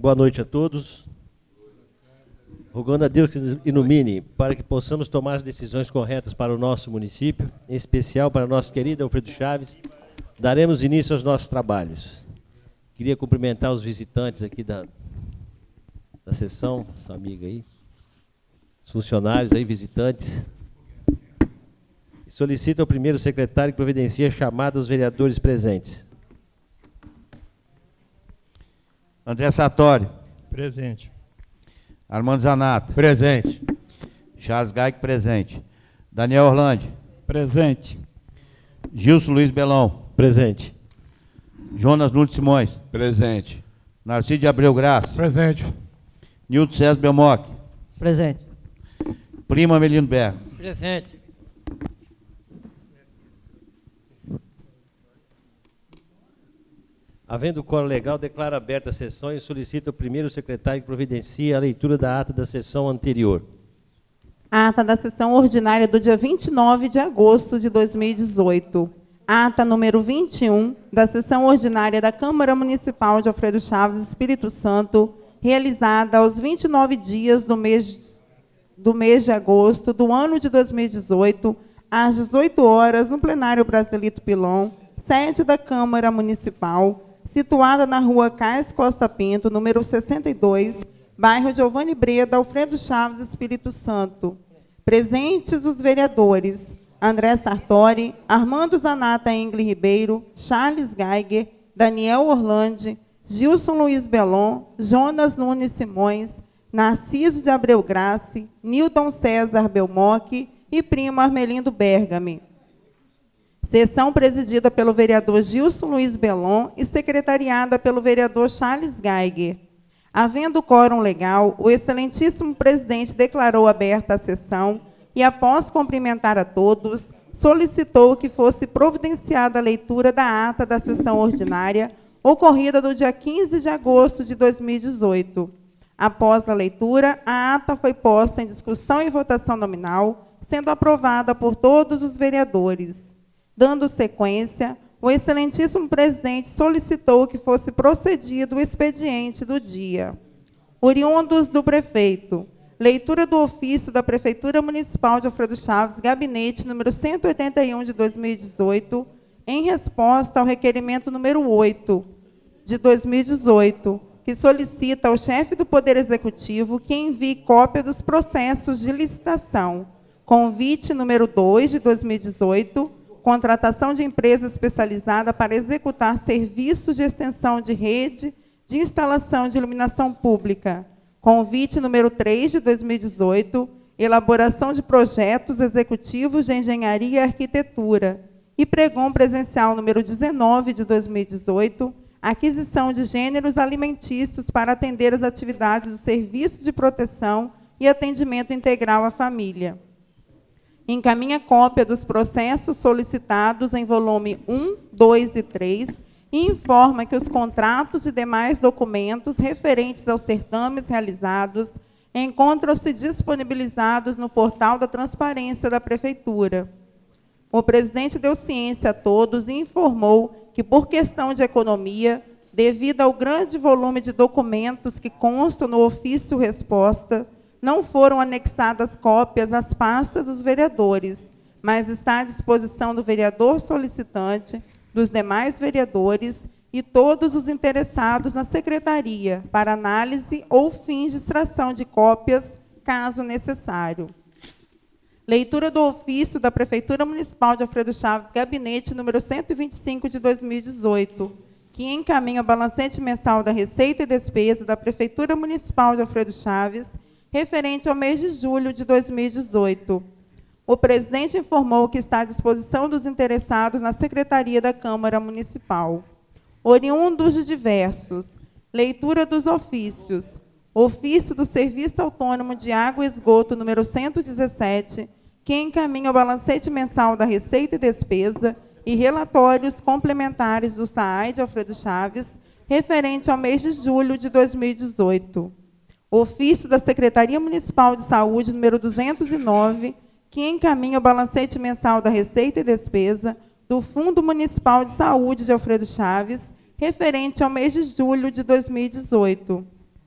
Boa noite a todos. Rogando a Deus que nos ilumine para que possamos tomar as decisões corretas para o nosso município, em especial para o nosso querido Alfredo Chaves, daremos início aos nossos trabalhos. Queria cumprimentar os visitantes aqui da sessão, sua amiga aí, os funcionários aí, visitantes. Solicito ao primeiro secretário que providencie a chamada dos vereadores presentes. André Sartori. Presente. Armando Zanato. Presente. Charles Gaig, presente. Daniel Orlandi. Presente. Gilson Luiz Belão. Presente. Jonas Nunes Simões. Presente. Narciso de Abreu Graça. Presente. Nilton César Belmoc. Presente. Prima Melino Berro. Presente. Havendo quórum legal, declaro aberta a sessão e solicito ao primeiro secretário que providencie a leitura da ata da sessão anterior. Ata da sessão ordinária do dia 29 de agosto de 2018. Ata número 21 da sessão ordinária da Câmara Municipal de Alfredo Chaves, Espírito Santo, realizada aos 29 dias do mês de agosto do ano de 2018, às 18 horas, no plenário Brasilito Pilon, sede da Câmara Municipal, situada na rua Cais Costa Pinto, número 62, bairro Giovanni Breda, Alfredo Chaves, Espírito Santo. Presentes os vereadores André Sartori, Armando Zanata Engli Ribeiro, Charles Geiger, Daniel Orlandi, Gilson Luiz Belon, Jonas Nunes Simões, Narciso de Abreu Graça, Nilton César Belmoc e primo Armelindo Bergami. Sessão presidida pelo vereador Gilson Luiz Belon e secretariada pelo vereador Charles Geiger. Havendo quórum legal, o excelentíssimo presidente declarou aberta a sessão e, após cumprimentar a todos, solicitou que fosse providenciada a leitura da ata da sessão ordinária ocorrida no dia 15 de agosto de 2018. Após a leitura, a ata foi posta em discussão e votação nominal, sendo aprovada por todos os vereadores. Dando sequência, o excelentíssimo presidente solicitou que fosse procedido o expediente do dia. Oriundos do prefeito. Leitura do ofício da Prefeitura Municipal de Alfredo Chaves, gabinete número 181 de 2018, em resposta ao requerimento número 8 de 2018, que solicita ao chefe do Poder Executivo que envie cópia dos processos de licitação. Convite número 2 de 2018, contratação de empresa especializada para executar serviços de extensão de rede de instalação de iluminação pública. Convite número 3 de 2018, elaboração de projetos executivos de engenharia e arquitetura. E pregão presencial número 19 de 2018, aquisição de gêneros alimentícios para atender as atividades do Serviço de Proteção e Atendimento Integral à Família. Encaminha cópia dos processos solicitados em volume 1, 2 e 3 e informa que os contratos e demais documentos referentes aos certames realizados encontram-se disponibilizados no portal da Transparência da Prefeitura. O presidente deu ciência a todos e informou que, por questão de economia, devido ao grande volume de documentos que constam no ofício resposta, não foram anexadas cópias às pastas dos vereadores, mas está à disposição do vereador solicitante, dos demais vereadores e todos os interessados na secretaria para análise ou fins de extração de cópias, caso necessário. Leitura do ofício da Prefeitura Municipal de Alfredo Chaves, gabinete número 125 de 2018, que encaminha o balancete mensal da Receita e Despesa da Prefeitura Municipal de Alfredo Chaves, referente ao mês de julho de 2018. O presidente informou que está à disposição dos interessados na Secretaria da Câmara Municipal. Oriundos de diversos. Leitura dos ofícios. Ofício do Serviço Autônomo de Água e Esgoto, número 117, que encaminha o balancete mensal da Receita e Despesa e relatórios complementares do SAAI de Alfredo Chaves, referente ao mês de julho de 2018. Ofício da Secretaria Municipal de Saúde, número 209, que encaminha o balancete mensal da Receita e Despesa do Fundo Municipal de Saúde de Alfredo Chaves, referente ao mês de julho de 2018.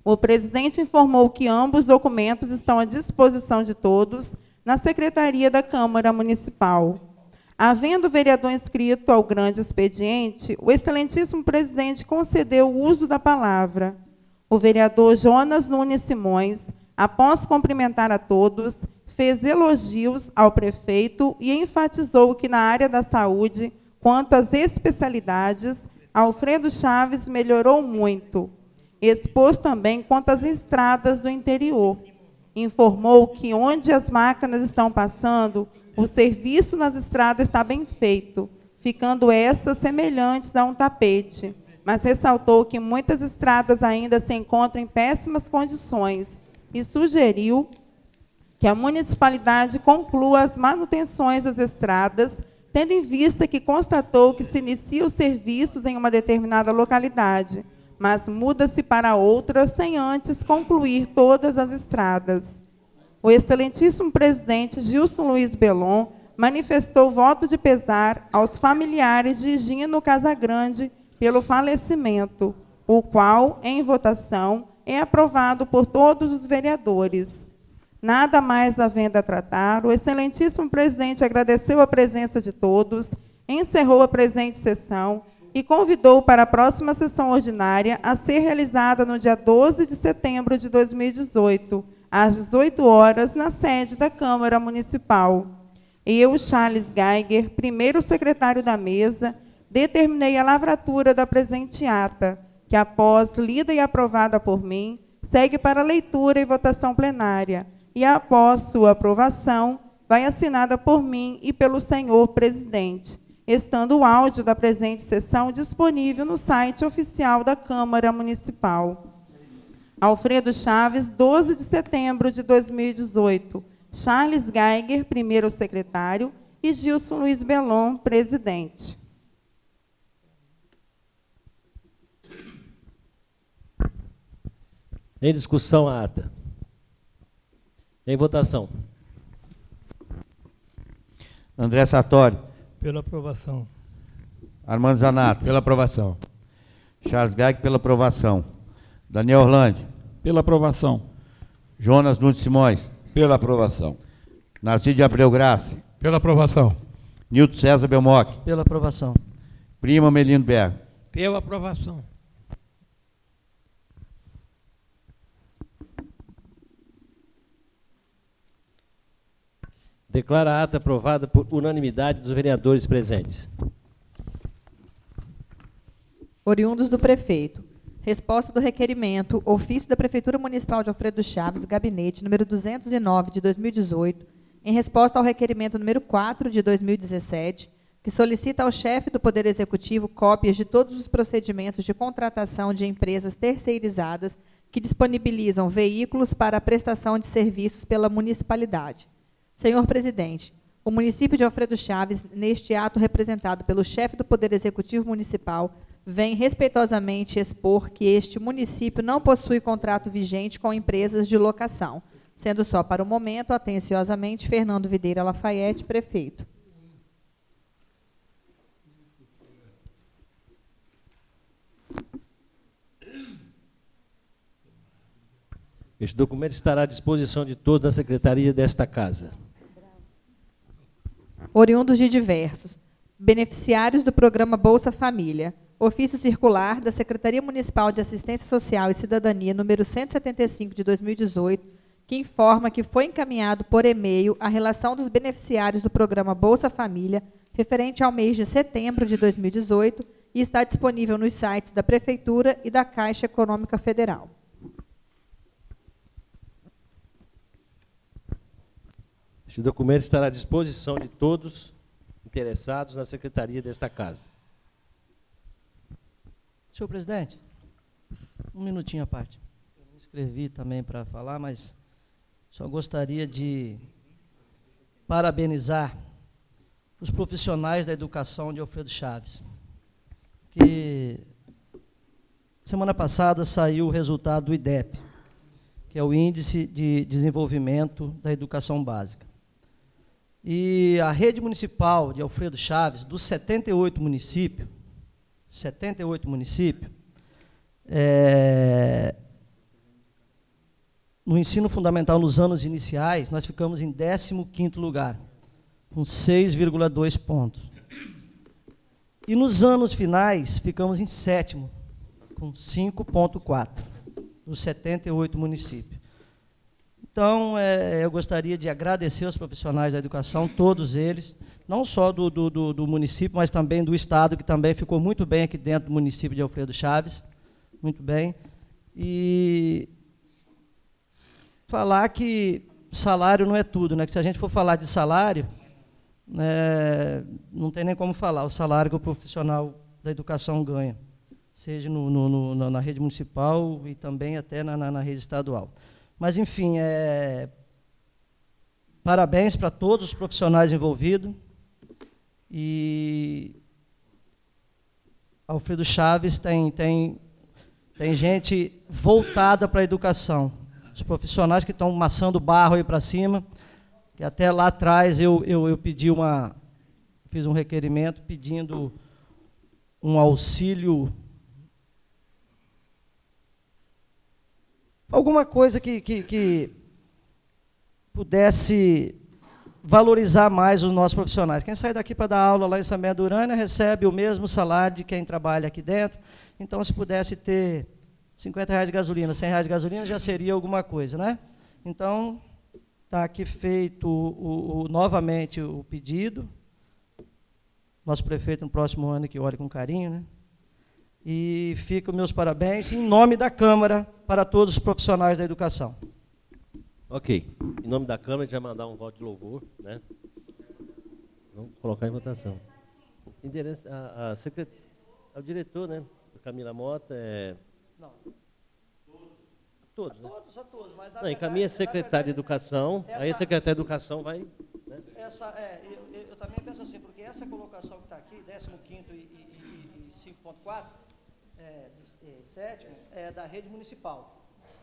O presidente informou que ambos os documentos estão à disposição de todos na Secretaria da Câmara Municipal. Havendo o vereador inscrito ao grande expediente, o excelentíssimo presidente concedeu o uso da palavra. O vereador Jonas Nunes Simões, após cumprimentar a todos, fez elogios ao prefeito e enfatizou que na área da saúde, quanto às especialidades, Alfredo Chaves melhorou muito. Expôs também quanto às estradas do interior. Informou que onde as máquinas estão passando, o serviço nas estradas está bem feito, ficando essas semelhantes a um tapete, mas ressaltou que muitas estradas ainda se encontram em péssimas condições e sugeriu que a municipalidade conclua as manutenções das estradas, tendo em vista que constatou que se iniciam os serviços em uma determinada localidade, mas muda-se para outra sem antes concluir todas as estradas. O excelentíssimo presidente Gilson Luiz Belon manifestou voto de pesar aos familiares de Gino Casagrande pelo falecimento, o qual, em votação, é aprovado por todos os vereadores. Nada mais havendo a tratar, o excelentíssimo presidente agradeceu a presença de todos, encerrou a presente sessão e convidou para a próxima sessão ordinária a ser realizada no dia 12 de setembro de 2018, às 18 horas, na sede da Câmara Municipal. Eu, Charles Geiger, primeiro secretário da mesa, determinei a lavratura da presente ata, que, após lida e aprovada por mim, segue para leitura e votação plenária, e, após sua aprovação, vai assinada por mim e pelo senhor presidente, estando o áudio da presente sessão disponível no site oficial da Câmara Municipal. Alfredo Chaves, 12 de setembro de 2018. Charles Geiger, primeiro secretário, e Gilson Luiz Belon, presidente. Em discussão a ata. Em votação. André Sartori. Pela aprovação. Armando Zanato. Pela aprovação. Charles Geiger, pela aprovação. Daniel Orlandi. Pela aprovação. Jonas Nunes Simões. Pela aprovação. Narciso de Abreu Graça. Pela aprovação. Nilton César Belmoc. Pela aprovação. Prima Melino Bergo. Pela aprovação. Declaro a ata aprovada por unanimidade dos vereadores presentes. Oriundos do prefeito. Resposta do requerimento, ofício da Prefeitura Municipal de Alfredo Chaves, gabinete número 209 de 2018, em resposta ao requerimento número 4 de 2017, que solicita ao chefe do Poder Executivo cópias de todos os procedimentos de contratação de empresas terceirizadas que disponibilizam veículos para a prestação de serviços pela municipalidade. Senhor presidente, o município de Alfredo Chaves, neste ato representado pelo chefe do Poder Executivo Municipal, vem respeitosamente expor que este município não possui contrato vigente com empresas de locação, sendo só para o momento, atenciosamente, Fernando Videira Lafayette, prefeito. Este documento estará à disposição de todos na secretaria desta casa. Oriundos de diversos. Beneficiários do programa Bolsa Família. Ofício circular da Secretaria Municipal de Assistência Social e Cidadania, número 175 de 2018, que informa que foi encaminhado por e-mail a relação dos beneficiários do programa Bolsa Família, referente ao mês de setembro de 2018, e está disponível nos sites da Prefeitura e da Caixa Econômica Federal. Este documento estará à disposição de todos interessados na secretaria desta casa. Senhor presidente, um minutinho à parte. Eu me inscrevi também para falar, mas só gostaria de parabenizar os profissionais da educação de Alfredo Chaves, que semana passada saiu o resultado do IDEP, que é o Índice de Desenvolvimento da Educação Básica. E a rede municipal de Alfredo Chaves, dos 78 municípios, no ensino fundamental, nos anos iniciais, nós ficamos em 15º lugar, com 6,2 pontos. E nos anos finais, ficamos em 7º, com 5,4, dos 78 municípios. Então, eu gostaria de agradecer aos profissionais da educação, todos eles, não só do município, mas também do Estado, que também ficou muito bem aqui dentro do município de Alfredo Chaves, muito bem. E falar que salário não é tudo, né? Que se a gente for falar de salário, não tem nem como falar o salário que o profissional da educação ganha, seja na rede municipal e também até na rede estadual. Mas, enfim, parabéns para todos os profissionais envolvidos. E Alfredo Chaves tem gente voltada para a educação. Os profissionais que estão amassando barro aí para cima, que até lá atrás eu fiz um requerimento pedindo um auxílio, alguma coisa que pudesse valorizar mais os nossos profissionais. Quem sai daqui para dar aula lá em São Bento do Urânia recebe o mesmo salário de quem trabalha aqui dentro. Então, se pudesse ter R$50 de gasolina, R$100 de gasolina, já seria alguma coisa, né? Então, está aqui feito novamente o pedido. Nosso prefeito, no próximo ano, que olhe com carinho, né? E ficam meus parabéns, em nome da Câmara, para todos os profissionais da educação. Ok. Em nome da Câmara, a gente vai mandar um voto de louvor, né? Vamos colocar em votação. Endereço, o diretor, né? Camila Mota, Não. Todos, né? A todos, mas Não, encaminha a secretária de Educação, aí a secretária de Educação vai... Né? Eu também penso assim, porque essa colocação que está aqui, 15º e 5,4, 7º, é da rede municipal.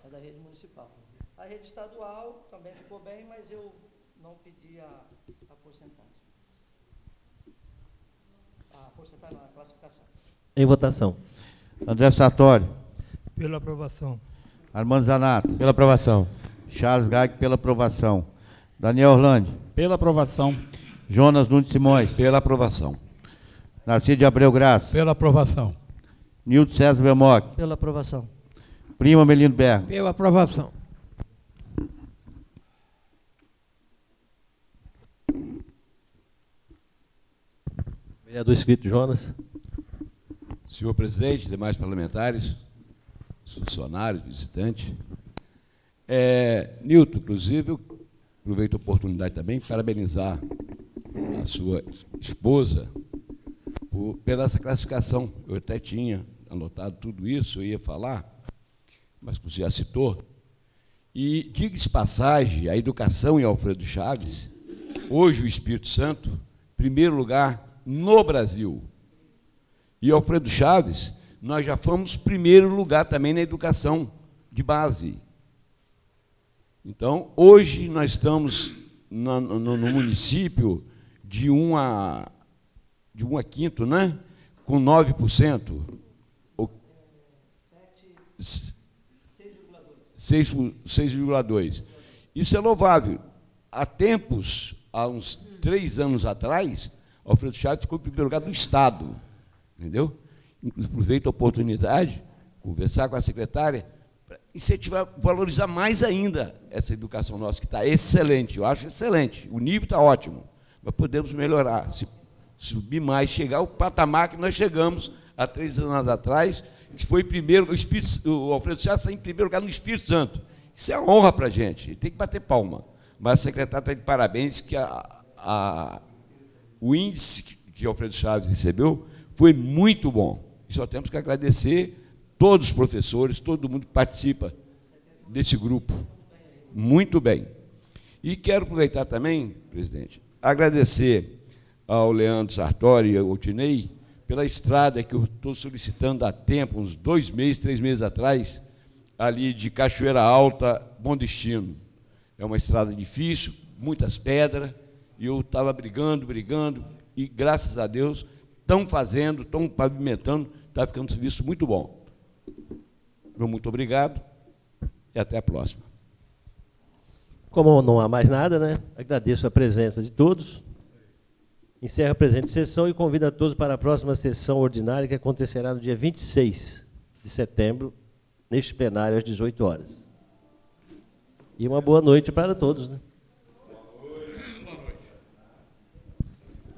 A rede estadual também ficou bem, mas eu não pedi a porcentagem. A porcentagem não, a classificação. Em votação. André Sartori. Pela aprovação. Armando Zanato. Pela aprovação. Charles Gag, pela aprovação. Daniel Orlandi. Pela aprovação. Jonas Nunes Simões. Pela aprovação. Narciso de Abreu Graça. Pela aprovação. Nilton César Belmoc. Pela aprovação. Prima Melino Bergo. Pela aprovação. Vereador inscrito Jonas. Senhor presidente, demais parlamentares, funcionários, visitantes. Nilton, inclusive, eu aproveito a oportunidade também para parabenizar a sua esposa pela essa classificação. Eu até tinha anotado tudo isso, eu ia falar, mas você já citou. E, diga de passagem, a educação em Alfredo Chaves, hoje o Espírito Santo, primeiro lugar no Brasil. E Alfredo Chaves, nós já fomos primeiro lugar também na educação de base. Então, hoje nós estamos no município de 1 a 5º, né? Com 9%. 6,2%. Isso é louvável. Há tempos, há uns 3 anos atrás, Alfredo Chaves ficou em primeiro lugar do Estado. Entendeu? Aproveito a oportunidade, conversar com a secretária, para incentivar, valorizar mais ainda essa educação nossa, que está excelente, eu acho excelente, o nível está ótimo, mas podemos melhorar, subir mais, chegar ao patamar que nós chegamos há 3 anos atrás, que foi primeiro, o Alfredo Chaves está em primeiro lugar no Espírito Santo. Isso é uma honra para a gente, tem que bater palma. Mas a secretária está de parabéns que o índice que o Alfredo Chaves recebeu foi muito bom. E só temos que agradecer todos os professores, todo mundo que participa desse grupo. Muito bem. E quero aproveitar também, presidente, agradecer ao Leandro Sartori e ao Tinei pela estrada que eu estou solicitando há tempo, uns 2 meses, 3 meses atrás, ali de Cachoeira Alta, Bom Destino. É uma estrada difícil, muitas pedras, e eu estava brigando, e graças a Deus estão fazendo, estão pavimentando, está ficando um serviço muito bom. Muito obrigado e até a próxima. Como não há mais nada, né? Agradeço a presença de todos. Encerro a presente sessão e convido a todos para a próxima sessão ordinária, que acontecerá no dia 26 de setembro, neste plenário, às 18 horas. E uma boa noite para todos, né?